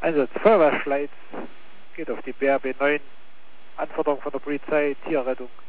Einsatz Feuerwehrschleiz geht auf die BRB 9. Anforderung von der Polizei, Tierrettung.